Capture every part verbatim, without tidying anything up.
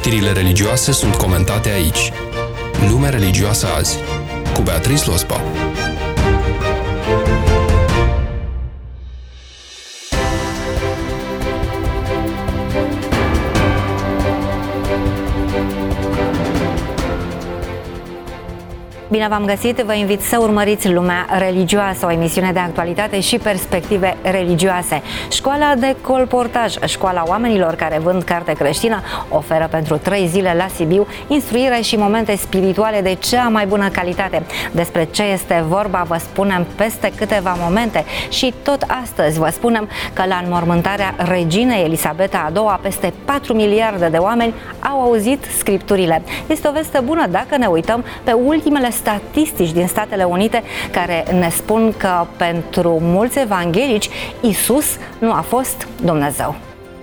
Știrile religioase sunt comentate aici. Lumea religioasă azi, cu Beatrice Lospa. Bine v-am găsit, vă invit să urmăriți Lumea religioasă, o emisiune de actualitate și perspective religioase. Școala de colportaj, școala oamenilor care vând carte creștină, oferă pentru trei zile la Sibiu instruire și momente spirituale de cea mai bună calitate. Despre ce este vorba vă spunem peste câteva momente și tot astăzi vă spunem că la înmormântarea reginei Elisabeta a doua, peste patru miliarde de oameni au auzit scripturile. Este o veste bună dacă ne uităm pe ultimele statistici din Statele Unite care ne spun că pentru mulți evanghelici Isus nu a fost Dumnezeu.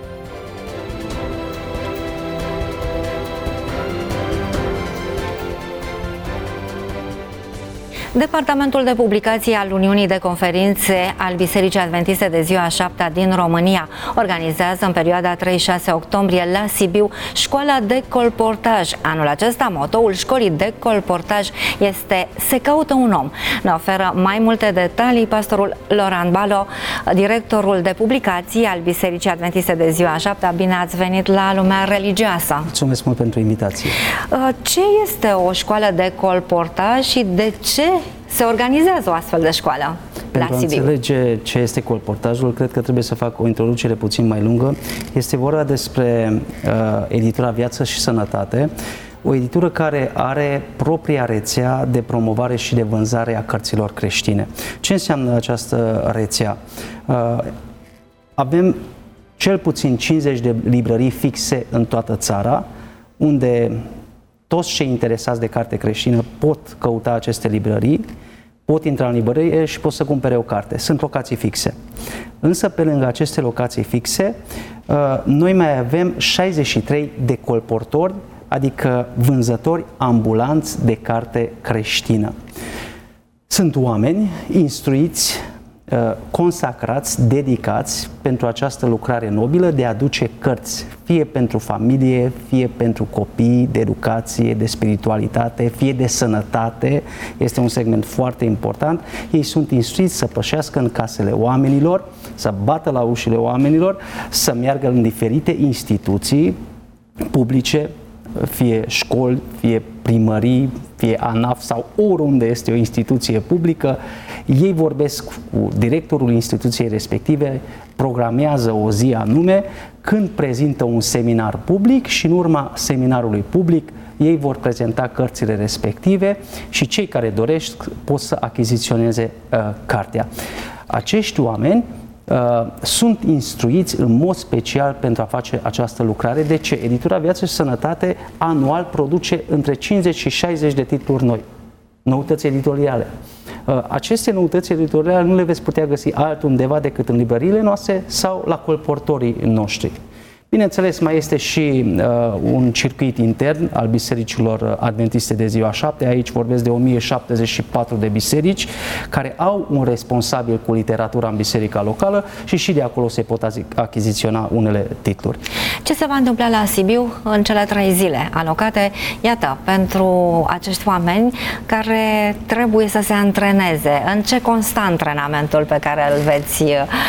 Departamentul de Publicații al Uniunii de Conferințe al Bisericii Adventiste de Ziua a șaptea din România organizează în perioada trei șase octombrie la Sibiu școala de colportaj. Anul acesta, motoul școlii de colportaj este Se caută un om. Ne oferă mai multe detalii pastorul Loran Balo, directorul de publicații al Bisericii Adventiste de Ziua a șaptea. Bine ați venit la Lumea religioasă. Mulțumesc mult pentru invitație. Ce este o școală de colportaj și de ce se organizează o astfel de școală Pentru la a Sibiu? înțelege ce este colportajul, cred că trebuie să fac o introducere puțin mai lungă. Este vorba despre uh, editura Viață și Sănătate, o editură care are propria rețea de promovare și de vânzare a cărților creștine. Ce înseamnă această rețea? Uh, avem cel puțin cincizeci de librării fixe în toată țara, unde toți cei interesați de carte creștină pot căuta aceste librării, pot intra în librărie și pot să cumpere o carte. Sunt locații fixe. Însă, pe lângă aceste locații fixe, noi mai avem șaizeci și trei de colportori, adică vânzători ambulanți de carte creștină. Sunt oameni instruiți, consacrați, dedicați pentru această lucrare nobilă de a aduce cărți, fie pentru familie, fie pentru copii, de educație, de spiritualitate, fie de sănătate. Este un segment foarte important. Ei sunt instruiți să pășească în casele oamenilor, să bată la ușile oamenilor, să meargă în diferite instituții publice, fie școli, fie primării, fie ANAF sau oriunde este o instituție publică. Ei vorbesc cu directorul instituției respective, programează o zi anume, când prezintă un seminar public și în urma seminarului public ei vor prezenta cărțile respective și cei care doresc pot să achiziționeze uh, cartea. Acești oameni Uh, sunt instruiți în mod special pentru a face această lucrare. De ce? Editura Viață și Sănătate anual produce între cincizeci și șaizeci de titluri noi, noutăți editoriale. Uh, aceste noutăți editoriale nu le veți putea găsi altundeva decât în librăriile noastre sau la colportorii noștri. Bineînțeles, mai este și uh, un circuit intern al bisericilor adventiste de Ziua a șaptea. Aici vorbesc de o mie șaptezeci și patru de biserici care au un responsabil cu literatura în biserica locală și și de acolo se pot achiziționa unele titluri. Ce se va întâmpla la Sibiu în cele trei zile alocate, iată, pentru acești oameni care trebuie să se antreneze? În ce constă antrenamentul pe care îl veți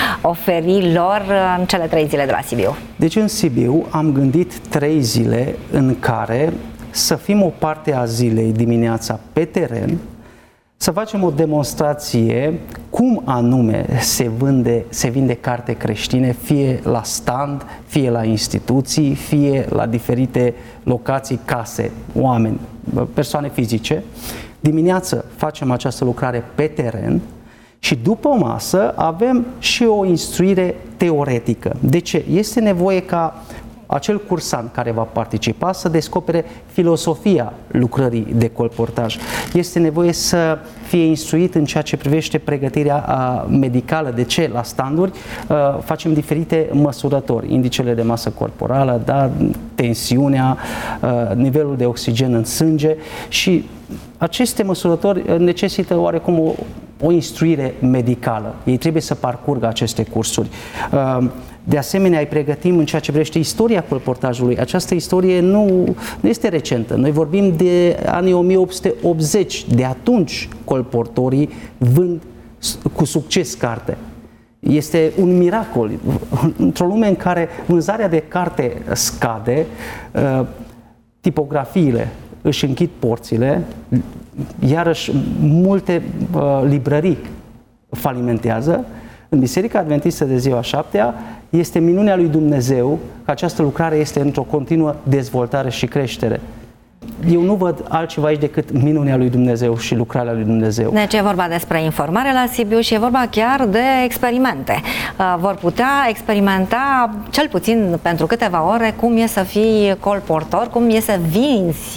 oferi lor în cele trei zile de la Sibiu? Deci în Sibiu am gândit trei zile în care să fim o parte a zilei dimineața pe teren, să facem o demonstrație cum anume se vinde, se vinde carte creștine, fie la stand, fie la instituții, fie la diferite locații, case, oameni, persoane fizice. Dimineață facem această lucrare pe teren și după masă avem și o instruire teoretică. De ce? Este nevoie ca acel cursant care va participa să descopere filosofia lucrării de colportaj. Este nevoie să fie instruit în ceea ce privește pregătirea medicală. De ce? La standuri facem diferite măsurători, indicele de masă corporală, da, tensiunea, nivelul de oxigen în sânge și aceste măsurători necesită oarecum o, o instruire medicală. Ei trebuie să parcurgă aceste cursuri. De asemenea, îi pregătim în ceea ce privește istoria colportajului. Această istorie nu, nu este recentă. Noi vorbim de anii o mie opt sute optzeci. De atunci colportorii vând cu succes carte. Este un miracol. Într-o lume în care vânzarea de carte scade, tipografiile își închid porțile, iarăși multe librării falimentează, în Biserica Adventistă de Ziua Șaptea este minunea lui Dumnezeu că această lucrare este într-o continuă dezvoltare și creștere. Eu nu văd altceva aici decât minunea lui Dumnezeu și lucrarea lui Dumnezeu. Deci e vorba despre informare la Sibiu și e vorba chiar de experimente. Vor putea experimenta cel puțin pentru câteva ore cum e să fii colportor, cum e să vinzi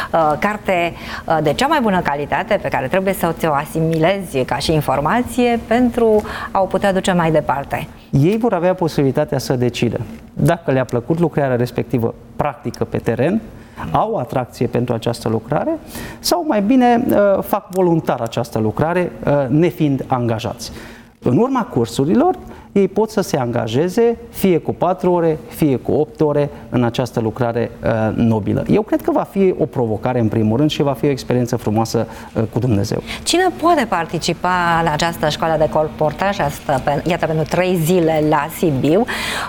carte de cea mai bună calitate pe care trebuie să ți-o asimilezi ca și informație pentru a o putea duce mai departe. Ei vor avea posibilitatea să decidă dacă le-a plăcut lucrarea respectivă practică pe teren, au atracție pentru această lucrare sau mai bine fac voluntar această lucrare nefiind angajați. În urma cursurilor, ei pot să se angajeze fie cu patru ore, fie cu opt ore în această lucrare nobilă. Eu cred că va fi o provocare în primul rând și va fi o experiență frumoasă cu Dumnezeu. Cine poate participa la această școală de colportaj, asta, iată, pentru trei zile la Sibiu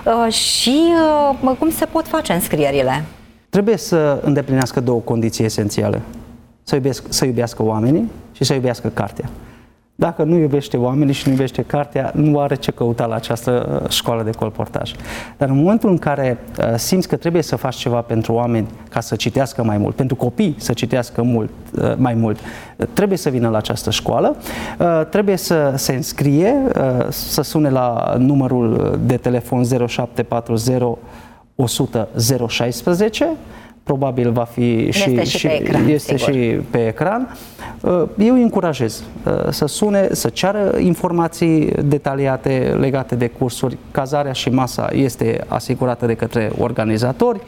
și cum se pot face înscrierile? Trebuie să îndeplinească două condiții esențiale. Să, iubesc, să iubească oamenii și să iubească cartea. Dacă nu iubește oamenii și nu iubește cartea, nu are ce căuta la această școală de colportaj. Dar în momentul în care uh, simți că trebuie să faci ceva pentru oameni ca să citească mai mult, pentru copii să citească mult, uh, mai mult, uh, trebuie să vină la această școală, uh, trebuie să se înscrie, uh, să sune la numărul de telefon zero șapte patru zero o sută zero șaisprezece, probabil va fi este și, și, pe, ecran, este și pe ecran. Eu îi încurajez să sune, să ceară informații detaliate legate de cursuri. Cazarea și masa este asigurată de către organizatori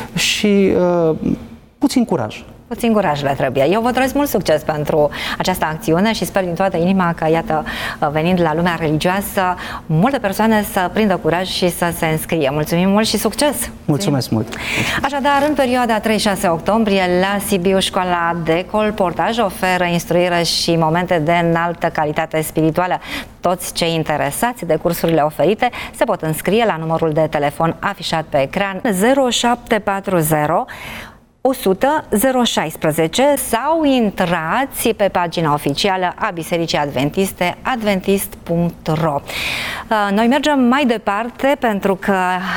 și puțin curaj. Puțin curaj le trebuie. Eu vă doresc mult succes pentru această acțiune și sper din toată inima că, iată, venind la lumea religioasă, multe persoane să prindă curaj și să se înscrie. Mulțumim mult și succes! Mulțumesc mult! Așadar, în perioada trei șase octombrie, la Sibiu, școala de colportaj oferă instruire și momente de înaltă calitate spirituală. Toți cei interesați de cursurile oferite se pot înscrie la numărul de telefon afișat pe ecran zero șapte patru zero o sută zero șaisprezece sau intrați pe pagina oficială a Bisericii Adventiste, adventist punct ro. Noi mergem mai departe pentru că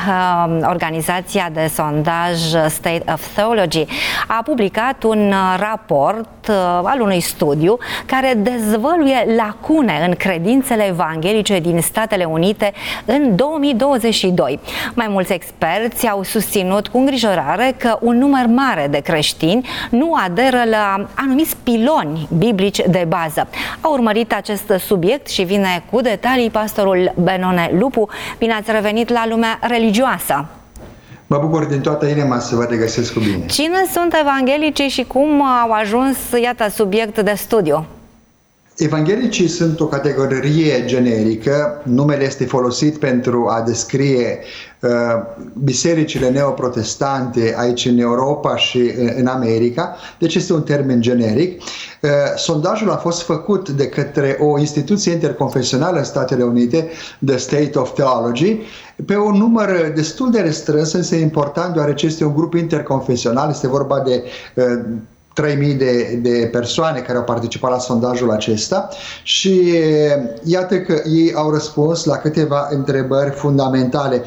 organizația de sondaj State of Theology a publicat un raport al unui studiu care dezvăluie lacune în credințele evanghelice din Statele Unite în două mii douăzeci și doi. Mai mulți experți au susținut cu îngrijorare că un număr mare de creștini nu aderă la anumiți piloni biblici de bază. A urmărit acest subiect și vine cu detalii pastorul Benone Lupu. Bine ați revenit la lumea religioasă! Mă bucur din toată inima să vă regăsesc cu bine. Cine sunt evanghelicii și cum au ajuns, iată, subiect de studiu? Evanghelicii sunt o categorie generică, numele este folosit pentru a descrie uh, bisericile neoprotestante aici în Europa și în, în America, deci este un termen generic. Uh, sondajul a fost făcut de către o instituție interconfesională în Statele Unite, The State of Theology, pe un număr destul de restrâns, însă important, deoarece este un grup interconfesional, este vorba de uh, trei mii de, de persoane care au participat la sondajul acesta și iată că ei au răspuns la câteva întrebări fundamentale.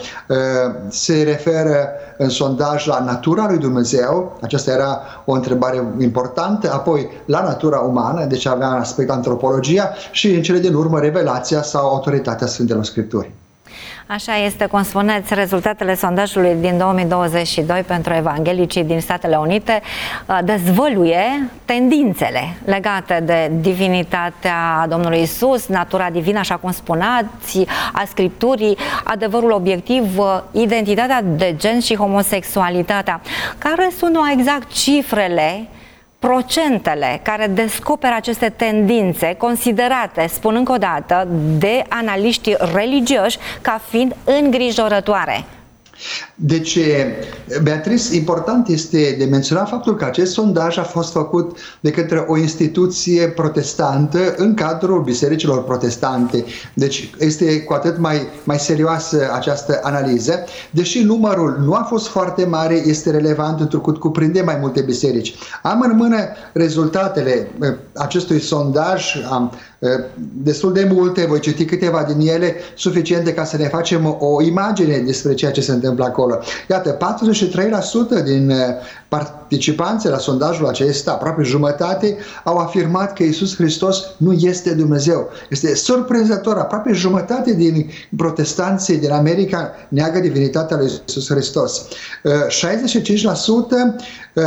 Se referă în sondaj la natura lui Dumnezeu, aceasta era o întrebare importantă, apoi la natura umană, deci avea un aspect antropologia și în cele din urmă revelația sau autoritatea Sfintelor Scripturi. Așa este, cum spuneți, rezultatele sondajului din două mii douăzeci și doi pentru evanghelicii din Statele Unite dezvăluie tendințele legate de divinitatea Domnului Isus, natura divină, așa cum spuneați, a Scripturii, adevărul obiectiv, identitatea de gen și homosexualitatea. Care sunt mai exact cifrele procentele care descoperă aceste tendințe considerate, spun încă o dată, de analiști religioși ca fiind îngrijorătoare? Deci, Beatrice, important este de menționat faptul că acest sondaj a fost făcut de către o instituție protestantă în cadrul bisericilor protestante. Deci este cu atât mai, mai serioasă această analiză. Deși numărul nu a fost foarte mare, este relevant întrucât cuprinde mai multe biserici. Am în mână rezultatele acestui sondaj, am destul de multe, voi citi câteva din ele, suficiente ca să ne facem o imagine despre ceea ce se întâmplă acolo. Iată, patruzeci și trei la sută din participanții la sondajul acesta, aproape jumătate, au afirmat că Iisus Hristos nu este Dumnezeu. Este surprinzător, aproape jumătate din protestanții din America neagă divinitatea lui Iisus Hristos. șaizeci și cinci la sută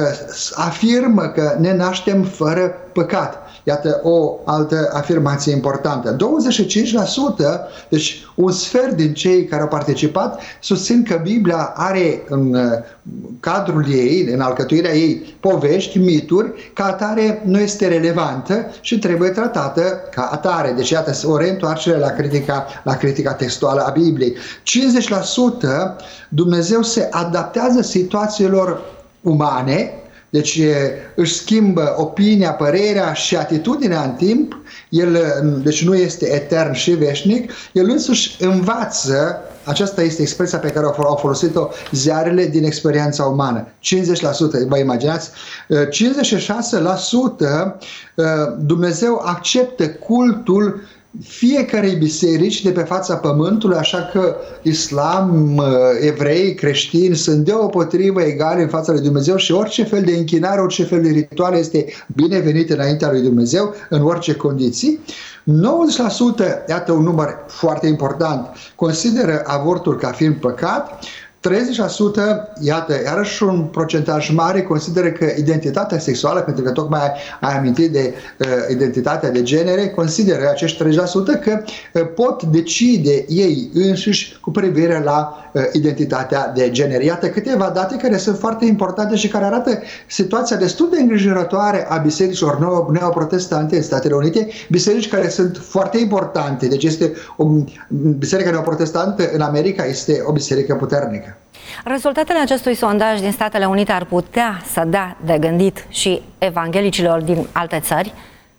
afirmă că ne naștem fără păcat. Iată o altă afirmație importantă. douăzeci și cinci la sută, deci un sfert din cei care au participat, susțin că Biblia are în cadrul ei, în alcătuirea ei, povești, mituri, ca atare nu este relevantă și trebuie tratată ca atare. Deci iată o reîntoarcere la critica, la critica textuală a Bibliei. cincizeci la sută Dumnezeu se adaptează situațiilor umane, deci își schimbă opinia, părerea și atitudinea în timp, el deci nu este etern și veșnic, el însuși învață, aceasta este expresia pe care au folosit-o ziarele din experiența umană, cincizeci la sută, vă imaginați? cincizeci și șase la sută Dumnezeu acceptă cultul fiecarei biserici de pe fața pământului, așa că islam, evrei, creștini sunt deopotrivă egale în fața lui Dumnezeu și orice fel de închinare, orice fel de ritual este binevenit înaintea lui Dumnezeu în orice condiții. nouăzeci la sută, iată un număr foarte important, consideră avortul ca fiind păcat. treizeci la sută, iată, iarăși un procentaj mare, consideră că identitatea sexuală, pentru că tocmai ai amintit de uh, identitatea de genere, consideră acești treizeci la sută că uh, pot decide ei înșiși cu privire la uh, identitatea de genere. Iată câteva date care sunt foarte importante și care arată situația destul de îngrijorătoare a bisericilor neoprotestante în Statele Unite, biserici care sunt foarte importante. Deci este o biserică neoprotestantă în America, este o biserică puternică. Rezultatele acestui sondaj din Statele Unite ar putea să dea de gândit și evanghelicilor din alte țări?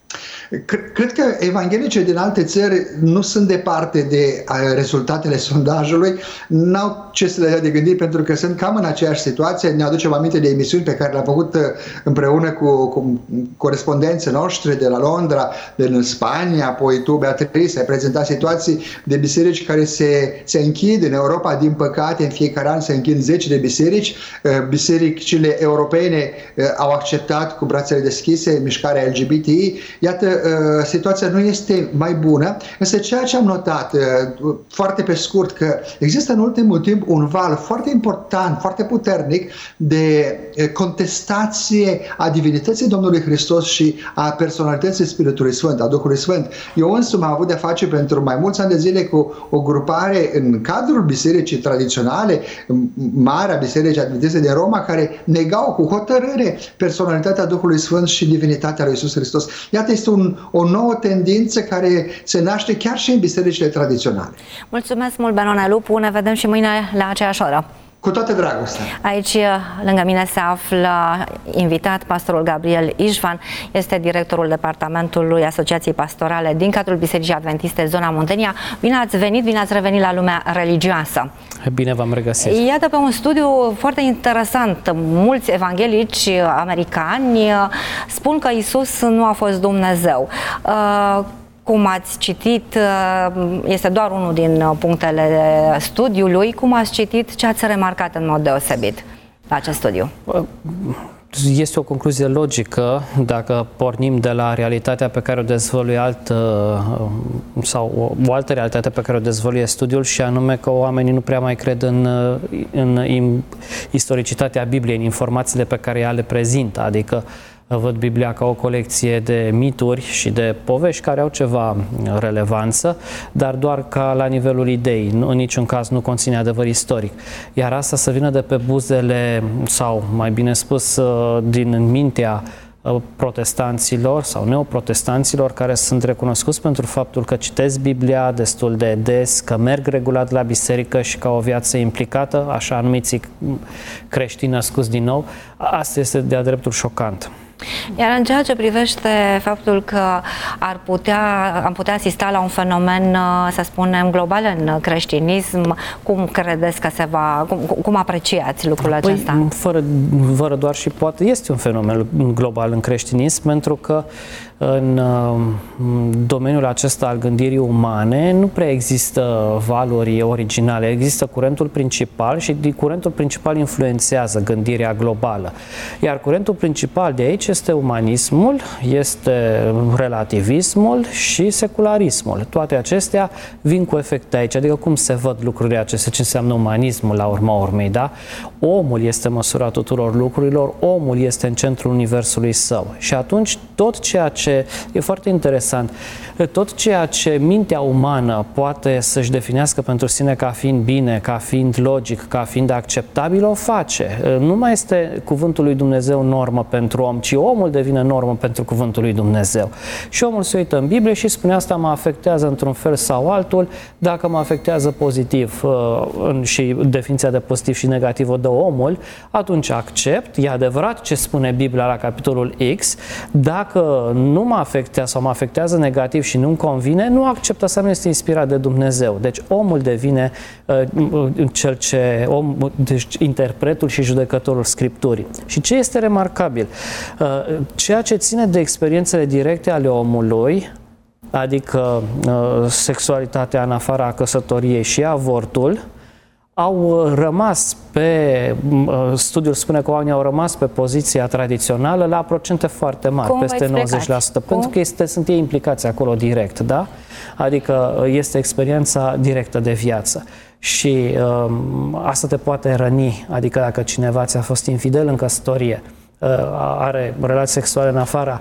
Cred că evanghelicii din alte țări nu sunt departe de rezultatele sondajului, n-au ce să le dea de gândit pentru că sunt cam în aceeași situație. Ne aducem aminte de emisiuni pe care le-am făcut împreună cu, cu corespondenții noștri de la Londra, din Spania, apoi tu, Beatrice, ai prezentat situații de biserici care se, se închid în Europa, din păcate, în fiecare an se închid zeci de biserici. Bisericile europene au acceptat cu brațele deschise mișcarea L G B T I. Iată, situația nu este mai bună, însă ceea ce am notat foarte pe scurt, că există în ultimul timp un val foarte important, foarte puternic de contestație a divinității Domnului Hristos și a personalității Spiritului Sfânt, a Duhului Sfânt. Eu însumi am avut de face pentru mai mulți ani de zile cu o grupare în cadrul bisericii tradiționale, Marea Biserică Adventiste din Roma, care negau cu hotărâre personalitatea Duhului Sfânt și divinitatea lui Iisus Hristos. Iată, este un, o nouă tendință care se naște chiar și în bisericile tradiționale. Mulțumesc mult, Benone Lupu, ne vedem și mâine la aceeași oră. Cu toată dragostea. Aici, lângă mine, se află invitat pastorul Gabriel Ișvan, este directorul departamentului Asociației Pastorale din cadrul Bisericii Adventiste Zona Muntenia. Bine ați venit, bine ați revenit la lumea religioasă. Bine v-am regăsit. Iată, pe un studiu foarte interesant, mulți evanghelici americani spun că Iisus nu a fost Dumnezeu. Cum ați citit, este doar unul din punctele studiului, cum ați citit, ce ați remarcat în mod deosebit la acest studiu? Este o concluzie logică dacă pornim de la realitatea pe care o dezvăluie altă, sau o altă realitate pe care o dezvăluie studiul, și anume că oamenii nu prea mai cred în, în, în istoricitatea Bibliei, în informațiile pe care ea le prezintă, adică văd Biblia ca o colecție de mituri și de povești care au ceva relevanță, dar doar ca la nivelul idei, în niciun caz nu conține adevăr istoric. Iar asta să vină de pe buzele, sau mai bine spus, din mintea protestanților sau neoprotestanților care sunt recunoscuți pentru faptul că citesc Biblia destul de des, că merg regulat la biserică și că au o viață implicată, așa numiții creștini născuți din nou. Asta este de-a dreptul șocant. Iar în ceea ce privește faptul că ar putea, am putea asista la un fenomen, să spunem, global în creștinism, cum credeți că se va, cum, cum apreciați lucrul păi, acesta? Fără, fără doar și poate este un fenomen global în creștinism, pentru că în domeniul acesta al gândirii umane nu prea există valori originale, există curentul principal și curentul principal influențează gândirea globală. Iar curentul principal de aici este umanismul, este relativismul și secularismul. Toate acestea vin cu efecte aici, adică cum se văd lucrurile acestea, ce înseamnă umanismul la urma urmei, da? Omul este măsura tuturor lucrurilor, omul este în centrul universului său și atunci tot ceea ce e foarte interesant. Tot ceea ce mintea umană poate să-și definească pentru sine ca fiind bine, ca fiind logic, ca fiind acceptabil, o face. Nu mai este cuvântul lui Dumnezeu normă pentru om, ci omul devine normă pentru cuvântul lui Dumnezeu. Și omul se uită în Biblie și spune asta mă afectează într-un fel sau altul, dacă mă afectează pozitiv și definiția de pozitiv și negativ o dă omul, atunci accept, e adevărat ce spune Biblia la capitolul X, dacă nu mă afectează sau mă afectează negativ și nu-mi convine, nu accept, asta nu este inspirat de Dumnezeu. Deci omul devine uh, cel ce, om, deci interpretul și judecătorul Scripturii. Și ce este remarcabil? Uh, ceea ce ține de experiențele directe ale omului, adică uh, sexualitatea în afara căsătoriei și avortul, au rămas pe, studiul spune că oamenii au rămas pe poziția tradițională la procente foarte mari, Cum peste nouăzeci la sută, Cum? pentru că este, sunt ei implicați acolo direct, da? Adică este experiența directă de viață. Și um, asta te poate răni, adică dacă cineva ți-a fost infidel în căsătorie, uh, are relații sexuale în afara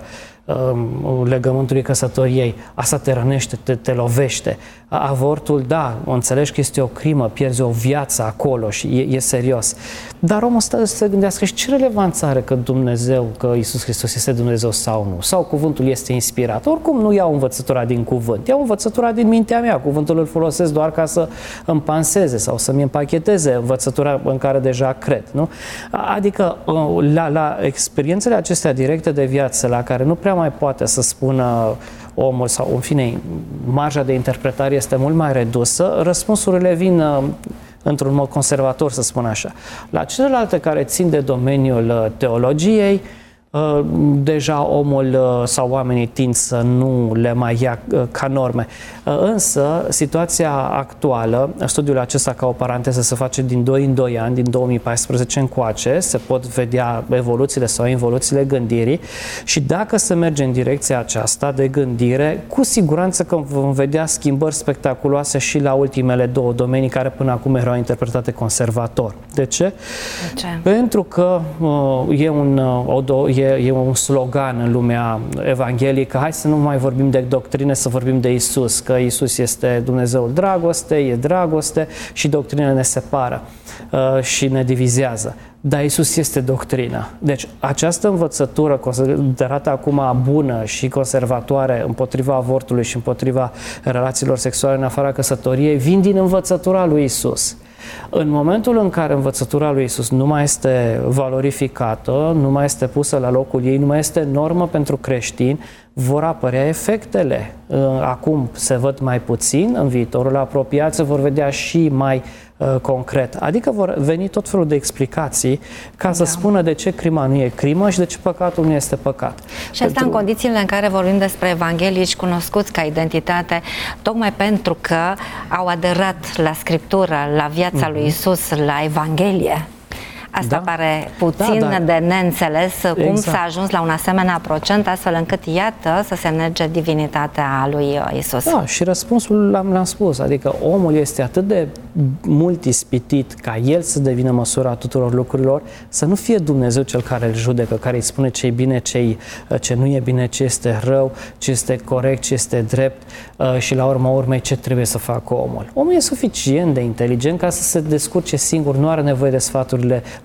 um, legământului căsătoriei, asta te rănește, te, te lovește. Avortul, da, o înțelegi că este o crimă, pierzi o viață acolo și e, e serios. Dar omul stă să se gândească și ce relevanță are că Dumnezeu, că Iisus Hristos este Dumnezeu sau nu? Sau cuvântul este inspirat? Oricum nu iau învățătura din cuvânt, iau învățătura din mintea mea. Cuvântul îl folosesc doar ca să îmi panseze sau să-mi împacheteze învățătura în care deja cred, nu? Adică la, la experiențele acestea directe de viață, la care nu prea mai poate să spună omul sau, în fine, marja de interpretare este mult mai redusă, răspunsurile vin uh, într-un mod conservator, să spun așa. La celelalte care țin de domeniul uh, teologiei, uh, deja omul uh, sau oamenii tind să nu le mai ia uh, ca norme. Uh, însă, situația actuală, studiul acesta ca o paranteză se face din doi în doi ani, din două mii paisprezece încoace, se pot vedea evoluțiile sau involuțiile gândirii și dacă se merge în direcția aceasta de gândire, cu siguranță că vom vedea schimbări spectaculoase și la ultimele două domenii care până acum erau interpretate conservator. De ce? De ce? Pentru că uh, e, un, uh, e, e un slogan în lumea evanghelică, hai să nu mai vorbim de doctrine, să vorbim de Iisus, că Iisus este Dumnezeul dragoste, e dragoste și doctrinele ne separă uh, și ne divizează. Dar Iisus este doctrina. Deci această învățătură considerată acum bună și conservatoare împotriva avortului și împotriva relațiilor sexuale în afara căsătoriei vin din învățătura lui Iisus. În momentul în care învățătura lui Iisus nu mai este valorificată, nu mai este pusă la locul ei, nu mai este normă pentru creștini, vor apărea efectele. Acum se văd mai puțin, în viitorul apropiat se vor vedea și mai uh, concret. Adică vor veni tot felul de explicații ca să da. spună de ce crima nu e crimă și de ce păcatul nu este păcat. Și asta pentru... în condițiile în care vorbim despre evanghelici cunoscuți ca identitate, tocmai pentru că au aderat la Scriptură, la viața mm-hmm. lui Iisus, la Evanghelie. Asta da. pare puțin da, da. de neînțeles, cum exact. s-a ajuns la un asemenea procent, astfel încât, iată, să se nege divinitatea lui Iisus. Da, și răspunsul l-am, l-am spus, adică omul este atât de mult ispitit ca el să devină măsura tuturor lucrurilor, să nu fie Dumnezeu cel care îl judecă, care îi spune ce e bine, ce, ce nu e bine, ce este rău, ce este corect, ce este drept și la urma urmei ce trebuie să facă omul. Omul e suficient de inteligent ca să se descurce singur, nu are nevoie de sfaturile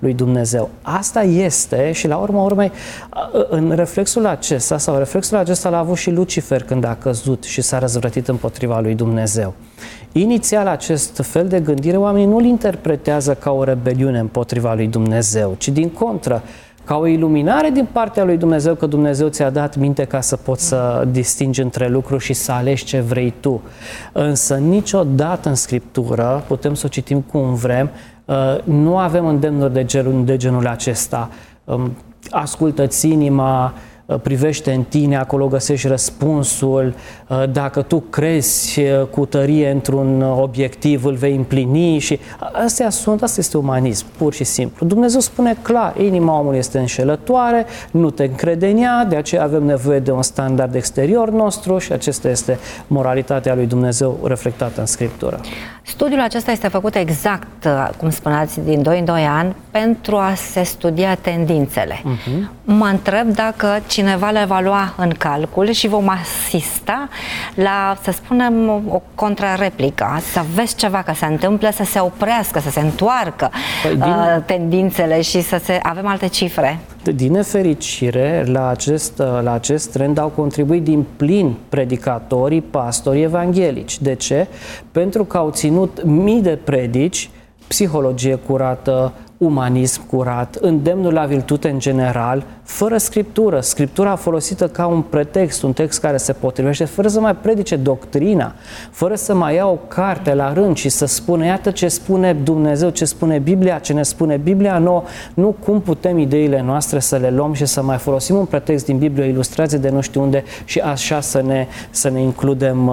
lui Dumnezeu. Asta este și la urma urmei, în reflexul acesta sau reflexul acesta l-a avut și Lucifer când a căzut și s-a răzvrătit împotriva lui Dumnezeu. Inițial, acest fel de gândire oamenii nu-l interpretează ca o rebeliune împotriva lui Dumnezeu, ci din contră, ca o iluminare din partea lui Dumnezeu, că Dumnezeu ți-a dat minte ca să poți să distingi între lucruri și să alegi ce vrei tu. Însă niciodată în Scriptură, putem să o citim cum vrem, nu avem îndemnuri de genul, de genul acesta. Ascultă-ți inima, privește în tine, acolo găsești răspunsul, dacă tu crezi cu tărie într-un obiectiv, îl vei împlini și astea sunt, asta este umanism, pur și simplu. Dumnezeu spune clar, inima omului este înșelătoare, nu te încrede în ea, de aceea avem nevoie de un standard exterior nostru și acesta este moralitatea lui Dumnezeu reflectată în Scriptură. Studiul acesta este făcut exact, cum spuneați, din doi în doi ani, pentru a se studia tendințele. Uh-huh. Mă întreb dacă cineva le va lua în calcul și vom asista la, să spunem, o contrareplică, să vezi ceva că se întâmplă, să se oprească, să se întoarcă păi din... uh, tendințele și să se avem alte cifre. Din nefericire, la acest, la acest trend au contribuit din plin predicatorii, pastorii evanghelici. De ce? Pentru că au ținut mii de predici, psihologie curată, umanism curat, îndemnul la virtute în general, fără Scriptură. Scriptura folosită ca un pretext, un text care se potrivește, fără să mai predice doctrina, fără să mai ia o carte la rând și să spună, iată ce spune Dumnezeu, ce spune Biblia, ce ne spune Biblia nouă, nu cum putem ideile noastre să le luăm și să mai folosim un pretext din Biblie, o ilustrație de nu știu unde și așa să ne, să ne includem,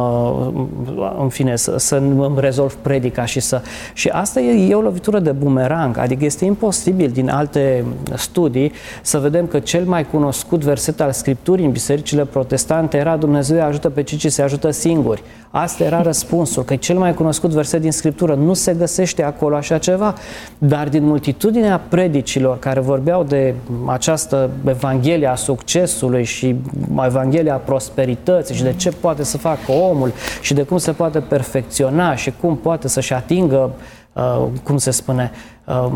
în fine, să, să îmi rezolv predica și să... Și asta e, e o lovitură de bumerang, adică este imposibil din alte studii să vedem că cel mai cunoscut verset al Scripturii în bisericile protestante era Dumnezeu îi ajută pe cei ce se ajută singuri. Asta era răspunsul, că cel mai cunoscut verset din Scriptură nu se găsește acolo așa ceva, dar din multitudinea predicilor care vorbeau de această Evanghelie a succesului și Evanghelia a prosperității și de ce poate să facă omul și de cum se poate perfecționa și cum poate să-și atingă, uh, cum se spune, uh,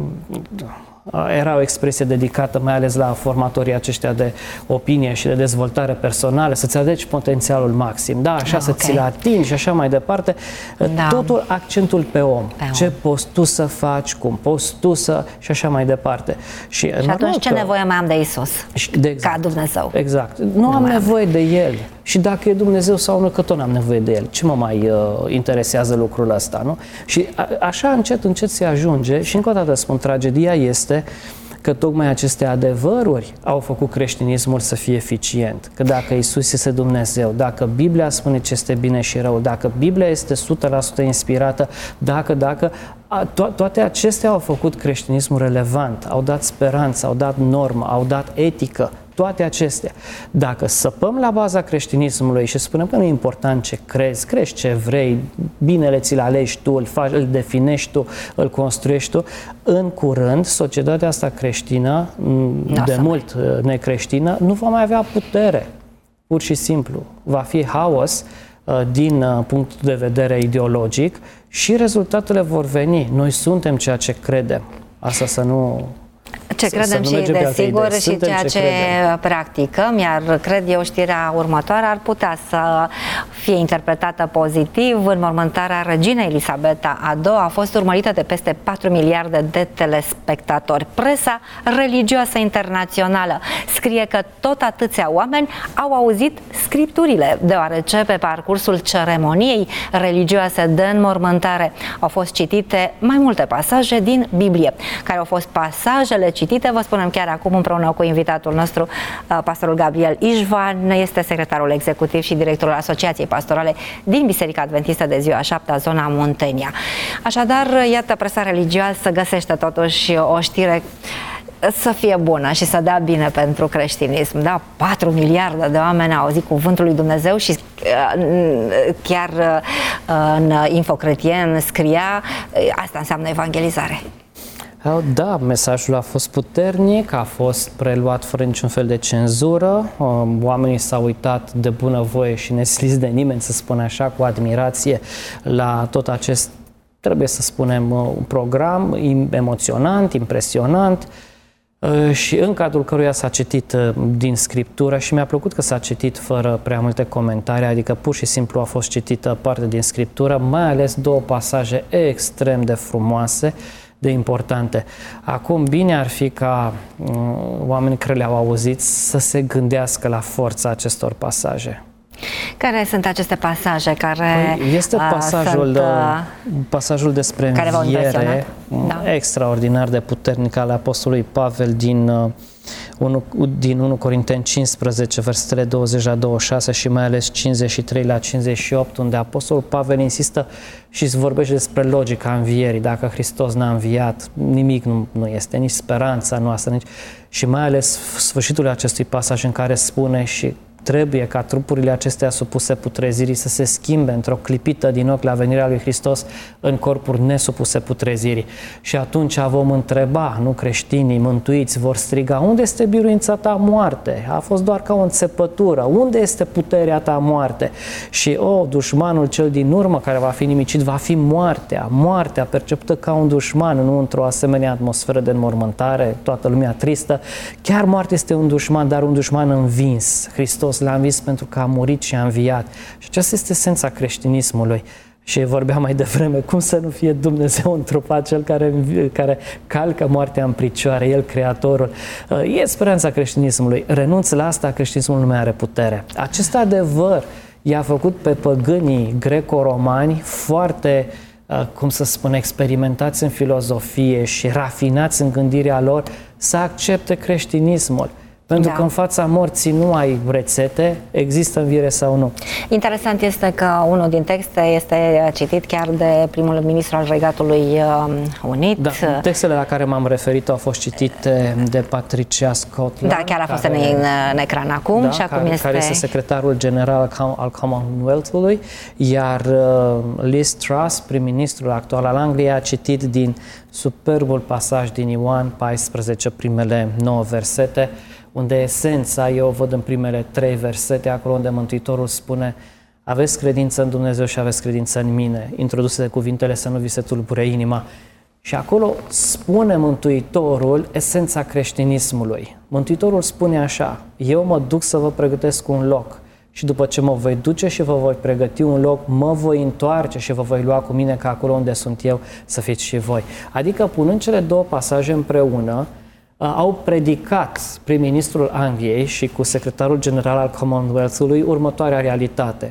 era o expresie dedicată mai ales la formatorii aceștia de opinie și de dezvoltare personală, să-ți alegi potențialul maxim, da, așa, ah, să okay. ți-l atingi și așa mai departe. Da. Totul accentul pe om. Pe ce om. Poți tu să faci, cum poți tu să... și așa mai departe. Și, și atunci ce că... nevoie mai am de Iisus? De exact, ca Dumnezeu. Exact. Nu, nu am nevoie am. de El. Și dacă e Dumnezeu sau nu, că tot n-am nevoie de El. Ce mă mai uh, interesează lucrul ăsta, nu? Și a, așa încet, încet se ajunge și încă o dată spun, tragedia este că tocmai aceste adevăruri au făcut creștinismul să fie eficient. Că dacă Iisus este Dumnezeu, dacă Biblia spune ce este bine și rău, dacă Biblia este o sută la sută inspirată, dacă, dacă, to- toate acestea au făcut creștinismul relevant, au dat speranță, au dat normă, au dat etică, toate acestea. Dacă săpăm la baza creștinismului și spunem că nu e important ce crezi, crezi ce vrei, binele ți-l alegi tu, îl, faci, îl definești tu, îl construiești tu, în curând, societatea asta creștină, de mult necreștină, nu va mai avea putere, pur și simplu. Va fi haos din punctul de vedere ideologic și rezultatele vor veni. Noi suntem ceea ce credem. Asta să nu... Ce credem și de sigur și ceea ce, ce practicăm, iar cred eu știrea următoare ar putea să fie interpretată pozitiv. Înmormântarea reginei Elisabeta a doua a fost urmărită de peste patru miliarde de telespectatori. Presa religioasă internațională scrie că tot atâția oameni au auzit scripturile, deoarece pe parcursul ceremoniei religioase de înmormântare au fost citite mai multe pasaje din Biblie, care au fost pasajele citite, vă spunem chiar acum împreună cu invitatul nostru, pastorul Gabriel Ișvan, este secretarul executiv și directorul Asociației Pastorale din Biserica Adventistă de Ziua a șaptea, zona Muntenia. Așadar, iată, presa religioasă găsește totuși o știre să fie bună și să dea bine pentru creștinism. Da, patru miliarde de oameni au auzit cuvântul lui Dumnezeu și chiar în Infocretien scria, asta înseamnă evangelizare. Da, mesajul a fost puternic, a fost preluat fără niciun fel de cenzură, oamenii s-au uitat de bunăvoie și nesiliți de nimeni, să spun așa, cu admirație la tot acest trebuie să spunem, un program emoționant, impresionant, și în cadrul căruia s-a citit din Scriptură și mi-a plăcut că s-a citit fără prea multe comentarii, adică pur și simplu a fost citită parte din Scriptură, mai ales două pasaje extrem de frumoase, de importante. Acum, bine ar fi ca uh, oamenii care le-au auzit să se gândească la forța acestor pasaje. Care sunt aceste pasaje care păi este pasajul, sunt, uh, pasajul despre înviere, da. extraordinar de puternic al apostolului Pavel din, uh, unu, din unu Corinteni cincisprezece, versetele douăzeci la douăzeci și șase și mai ales cincizeci și trei la cincizeci și opt, unde apostolul Pavel insistă și îți vorbește despre logica învierii. Dacă Hristos n-a înviat, nimic nu, nu este, nici speranța noastră, nici... și mai ales sfârșitul acestui pasaj în care spune și trebuie ca trupurile acestea supuse putrezirii să se schimbe într-o clipită din ochi la venirea lui Hristos în corpuri nesupuse putrezirii. Și atunci vom întreba, nu creștinii mântuiți vor striga, unde este biruința ta, moarte? A fost doar ca o înțepătură. Unde este puterea ta, moarte? Și, o, dușmanul cel din urmă care va fi nimicit va fi moartea. Moartea percepută ca un dușman, nu într-o asemenea atmosferă de înmormântare, toată lumea tristă. Chiar moartea este un dușman, dar un dușman învins. Hristos l-a învins pentru că a murit și a înviat. Și aceasta este esența creștinismului. Și vorbeam mai devreme, cum să nu fie Dumnezeu întrupat, cel care, care calcă moartea în picioare, El Creatorul. E speranța creștinismului. Renunț la asta, creștinismul nu mai are putere. Acest adevăr i-a făcut pe păgânii greco-romani foarte, cum să spun, experimentați în filozofie și rafinați în gândirea lor, să accepte creștinismul. Pentru da. că în fața morții nu ai rețete, există înviere sau nu. Interesant este că unul din texte este citit chiar de primul ministru al Regatului Unit. Da, textele la care m-am referit au fost citite de Patricia Scotland. Da, chiar a fost care, în, în ecran acum. Da, și acum care, este... care este secretarul general al Commonwealth-ului, iar uh, Liz Truss, prim-ministrul actual al Angliei, a citit din superbul pasaj din Ioan paisprezece, primele nouă versete, unde esența eu o văd în primele trei versete, acolo unde Mântuitorul spune: aveți credință în Dumnezeu și aveți credință în mine, introduse de cuvintele să nu vi se tulbure inima. Și acolo spune Mântuitorul esența creștinismului. Mântuitorul spune așa: eu mă duc să vă pregătesc un loc și după ce mă voi duce și vă voi pregăti un loc, mă voi întoarce și vă voi lua cu mine ca acolo unde sunt eu să fiți și voi. Adică, punând cele două pasaje împreună, au predicat prim-ministrul Angliei și cu secretarul general al Commonwealth-ului următoarea realitate.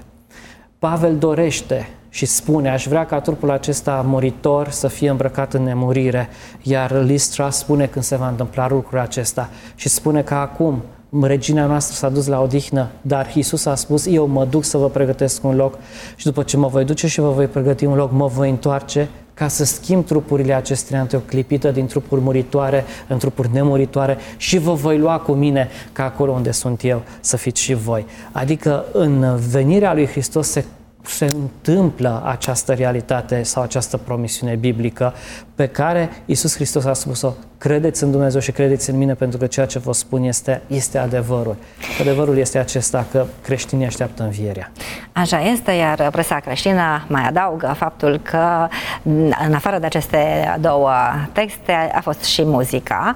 Pavel dorește și spune: aș vrea ca trupul acesta muritor să fie îmbrăcat în nemurire, iar Liz Truss spune când se va întâmpla lucrul acesta și spune că acum regina noastră s-a dus la odihnă, dar Iisus a spus: eu mă duc să vă pregătesc un loc și după ce mă voi duce și vă voi pregăti un loc, mă voi întoarce ca să schimb trupurile acestea într-o clipită din trupuri muritoare în trupuri nemuritoare și vă voi lua cu mine ca acolo unde sunt eu să fiți și voi. Adică în venirea lui Hristos se, se întâmplă această realitate sau această promisiune biblică pe care Iisus Hristos a spus-o: credeți în Dumnezeu și credeți în mine, pentru că ceea ce vă spun este, este adevărul. Adevărul este acesta, că creștinii așteaptă învierea. Așa este, iar presa creștină mai adaugă faptul că în afară de aceste două texte a fost și muzica,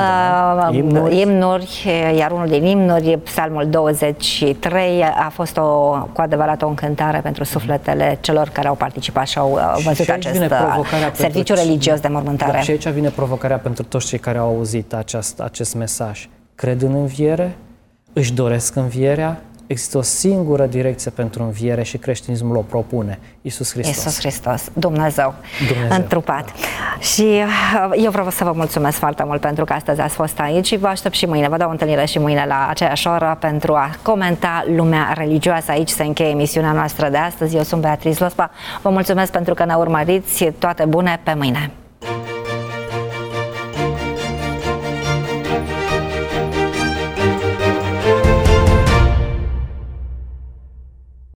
da, uh, imnuri. imnuri, iar unul din imnuri, Psalmul douăzeci și trei, a fost o, cu adevărat o încântare pentru sufletele celor care au participat și au și văzut acest serviciu religios de mormântare. Da, și aici vine provocarea pentru toți cei care au auzit acest, acest mesaj. Cred în înviere? Își doresc învierea? Există o singură direcție pentru înviere și creștinismul o propune: Iisus Hristos. Iisus Hristos, Dumnezeu, Dumnezeu întrupat. Da. Și eu vreau să vă mulțumesc foarte mult pentru că astăzi ați fost aici și vă aștept și mâine. Vă dau o întâlnire și mâine la aceeași oră pentru a comenta lumea religioasă. Aici se încheie emisiunea noastră de astăzi. Eu sunt Beatriz Lospa. Vă mulțumesc pentru că ne urmăriți. Toate bune, pe mâine!